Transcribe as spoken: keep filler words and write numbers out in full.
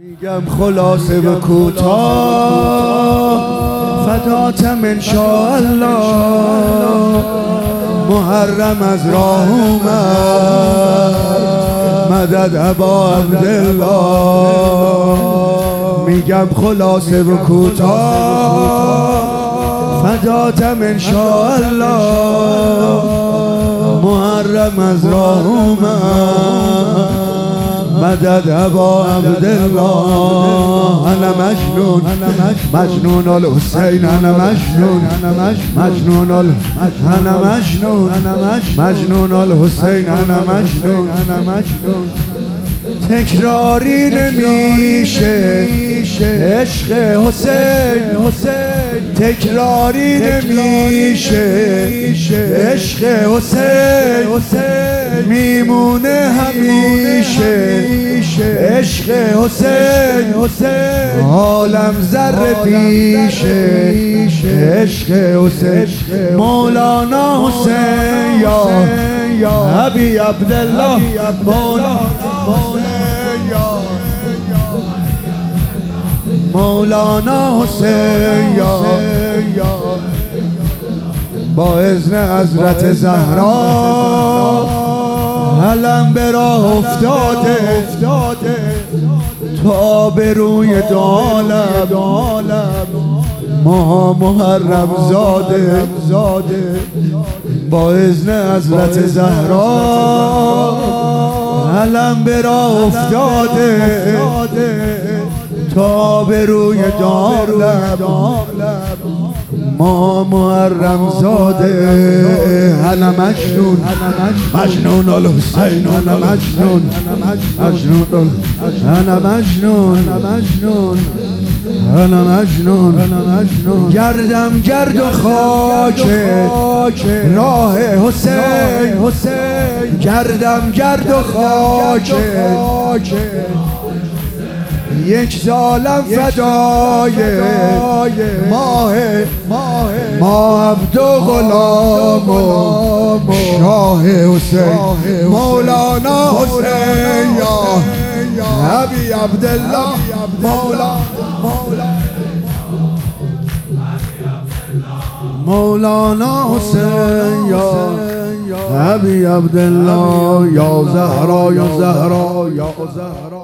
میگم خلاصه و کوتاه فداتم انشاءالله. محرم از راه اومد مدد ابا عبدالله. میگم خلاصه و کوتاه فداتم انشاءالله. محرم از راه اومد مدد ابا عبدالله. انا مجنون مجنون الحسین، انا مجنون مجنون انا مجنون مجنون الحسین، انا مجنون تکراری نمیشه عشق حسین، تکراری نمیشه عشق حسین، میمونه همیشه عشق حسین، عالم ذره پیشه عشق حسین. مولانا حسین یا ابی عبدالله، مولانا حسین یا با اذن حضرت زهرا علم به راه افتاده تا به روی عالم. ماها محرم زاده با اذن حضرت زهرا علم به راه افتاده تا به روی عالم. ما محرم زاده انا مجنون مجنون الحسین، انا مجنون مجنون انا مجنون انا مجنون. گردم گرد و خاک راه حسین، گردم گرد و خاک یک ظالم فدای ماه ما عبد و غلام و شاه حسین. مولانا حسین یا ابی عبدالله، مولانا حسین یا ابی عبدالله، یا زهرا یا زهرا یا زهرا.